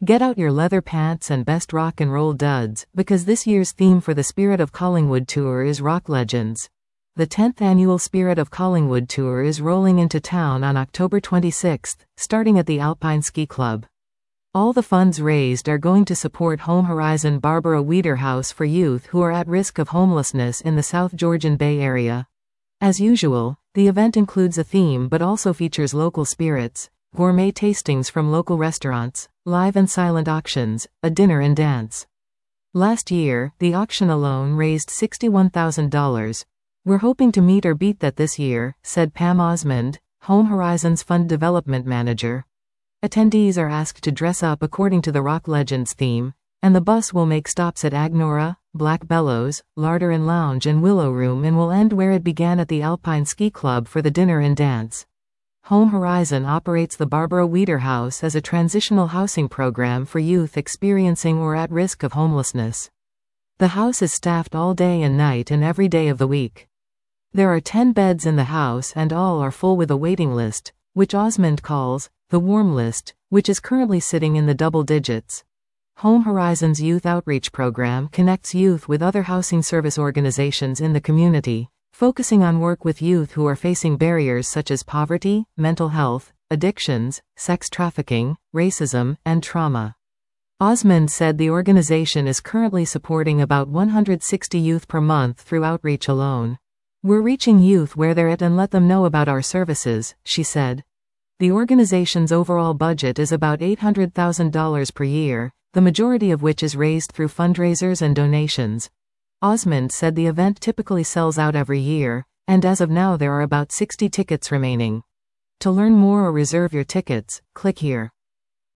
Get out your leather pants and best rock and roll duds, because this year's theme for the Spirit of Collingwood Tour is Rock Legends. The 10th annual Spirit of Collingwood Tour is rolling into town on October 26th, starting at the Alpine Ski Club. All the funds raised are going to support Home Horizon Barbara Weeder House for youth who are at risk of homelessness in the South Georgian Bay Area. As usual, the event includes a theme but also features local spirits, gourmet tastings from local restaurants, live and silent auctions, a dinner and dance. Last year, the auction alone raised $61,000. We're hoping to meet or beat that this year, said Pam Osmond, Home Horizon's Fund Development Manager. Attendees are asked to dress up according to the Rock Legends theme, and the bus will make stops at Agnora, Black Bellows, Larder and Lounge and Willow Room and will end where it began at the Alpine Ski Club for the dinner and dance. Home Horizon operates the Barbara Weeder House as a transitional housing program for youth experiencing or at risk of homelessness. The house is staffed all day and night and every day of the week. There are 10 beds in the house and all are full with a waiting list, which Osmond calls the warm list, which is currently sitting in the double digits. Home Horizon's youth outreach program connects youth with other housing service organizations in the community, focusing on work with youth who are facing barriers such as poverty, mental health, addictions, sex trafficking, racism, and trauma. Osmond said the organization is currently supporting about 160 youth per month through outreach alone. We're reaching youth where they're at and let them know about our services, she said. The organization's overall budget is about $800,000 per year, the majority of which is raised through fundraisers and donations. Osmond said the event typically sells out every year, and as of now there are about 60 tickets remaining. To learn more or reserve your tickets, click here.